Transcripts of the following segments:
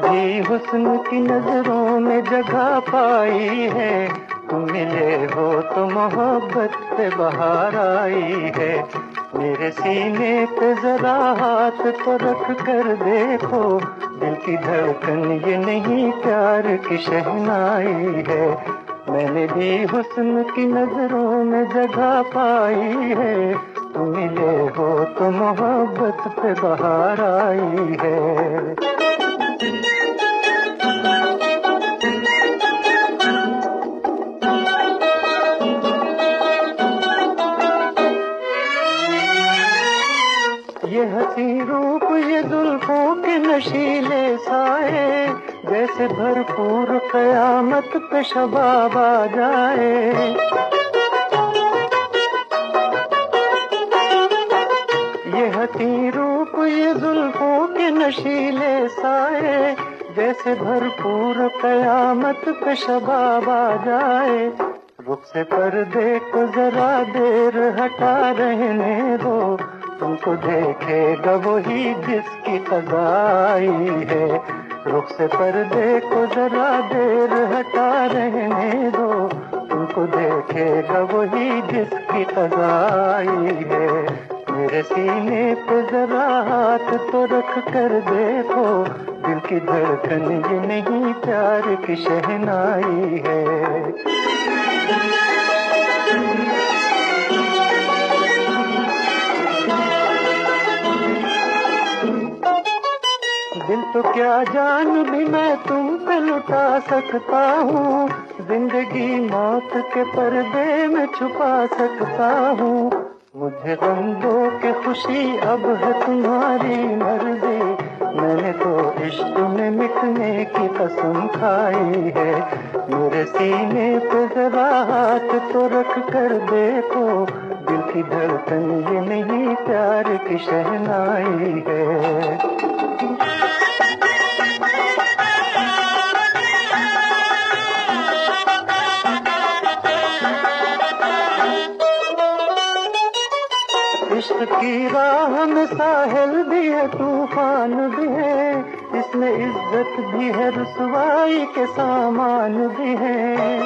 भी हुस्न की नजरों में जगह पाई है। तुम मिले हो तो मोहब्बत पे बहार आई है। मेरे सीने पे जरा हाथ तो रख कर देखो, दिल की धड़कन ये नहीं प्यार की शहनाई है। मैंने भी हुस्न की नजरों में जगह पाई है। तुम मिले हो तो मोहब्बत पे बहार आई है। ये हंसी रूप ये जुल्फों के नशीले साए, जैसे भरपूर कयामत पे शबाब आ जाए। ये हंसी रूप ये जुल्फों के नशीले साए, जैसे भरपूर कयामत पे शबाब आ जाए। रुख से पर्दे को जरा देर हटा रहने दो, तुमको देखेगा वही जिसकी क़ज़ा है। रुख से पर्दे को जरा देर हटा रहने दो, तुमको देखेगा वही जिसकी क़ज़ा है। मेरे सीने पे जरा हाथ तो रख कर देखो, दिल की धड़कन ये नहीं प्यार की शहनाई है। दिल तो क्या जान भी मैं तुम पे लुटा सकता हूँ, जिंदगी मौत के पर्दे में छुपा सकता हूँ। मुझे गम दो के खुशी अब है तुम्हारी मर्जी, मैंने तो इश्क में मिटने की कसम खाई है। मेरे सीने पे जरा हाथ तो रख कर देखो, दिल की धड़कन ये नहीं प्यार की शहनाई है। इश्क की राह में साहिल भी है तूफान भी है, इसमें इज्जत भी है रुसवाई के सामान भी है।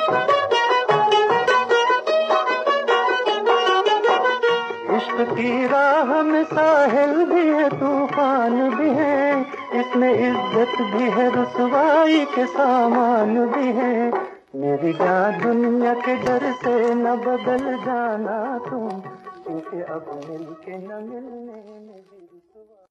इश्क की राह में साहिल भी है तूफान भी है, इसमें इज्जत भी है रुसवाई के सामान भी है। मेरी जान दुनिया के डर से न बदल जाना तुम, क्योंकि अब मिलके न मिलने में भी